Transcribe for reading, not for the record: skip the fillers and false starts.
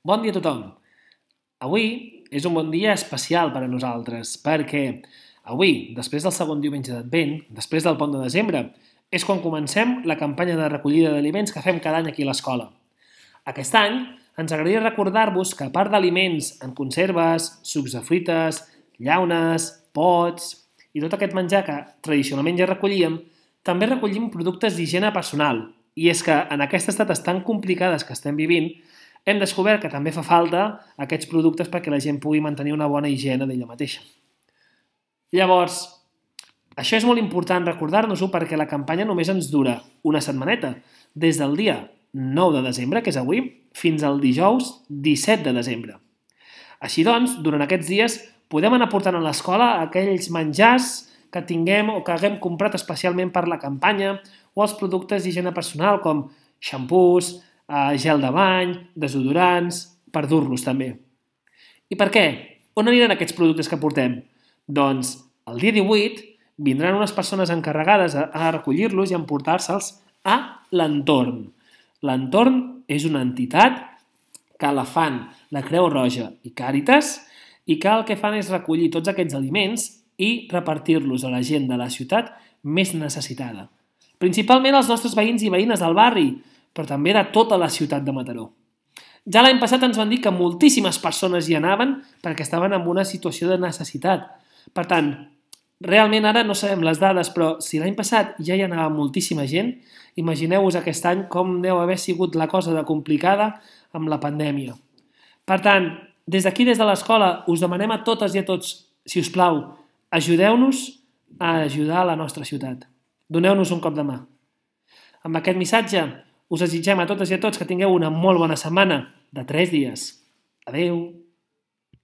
Bon dia a tothom. Avui és un bon dia especial per a nosaltres perquè avui, després del segon diumenge d'Advent, després del pont de desembre, és quan comencem la campanya de recollida d'aliments que fem cada any aquí a l'escola. Aquest any ens agradaria recordar-vos que a part d'aliments en conserves, sucs de fruites, llaunes, pots i tot aquest menjar que tradicionalment ja recollíem, també recollim productes d'higiene personal. I és que en aquestes dates tan complicades que estem vivint, hem descobert que també fa falta aquests productes perquè la gent pugui mantenir una bona higiene d'ella mateixa. Llavors, això és molt important recordar-nos-ho perquè la campanya només ens dura una setmaneta, des del dia 9 de desembre, que és avui, fins al dijous 17 de desembre. Així doncs, durant aquests dies podem anar portant a l'escola aquells menjars que tinguem o que haguem comprat especialment per la campanya o els productes d'higiene personal com xampús, gel de bany, desodorants, per dur-los també. I per què? On aniran aquests productes que portem? Doncs el dia 18 vindran unes persones encarregades a recollir-los i a emportar-se'ls a l'Entorn. L'Entorn és una entitat que la fan la Creu Roja i Càritas i que el que fan és recollir tots aquests aliments i repartir-los a la gent de la ciutat més necessitada. Principalment als nostres veïns i veïnes del barri, però també de tota la ciutat de Mataró. Ja l'any passat ens van dir que moltíssimes persones hi anaven perquè estaven en una situació de necessitat. Per tant, realment ara no sabem les dades, però si l'any passat ja hi anava moltíssima gent, imagineu-vos aquest any com deu haver sigut la cosa de complicada amb la pandèmia. Per tant, des d'aquí, des de l'escola, us demanem a totes i a tots, si us plau, ajudeu-nos a ajudar a la nostra ciutat. Doneu-nos un cop de mà. Amb aquest missatge us desitgem a totes i a tots que tingueu una molt bona setmana de 3 dies. Adeu!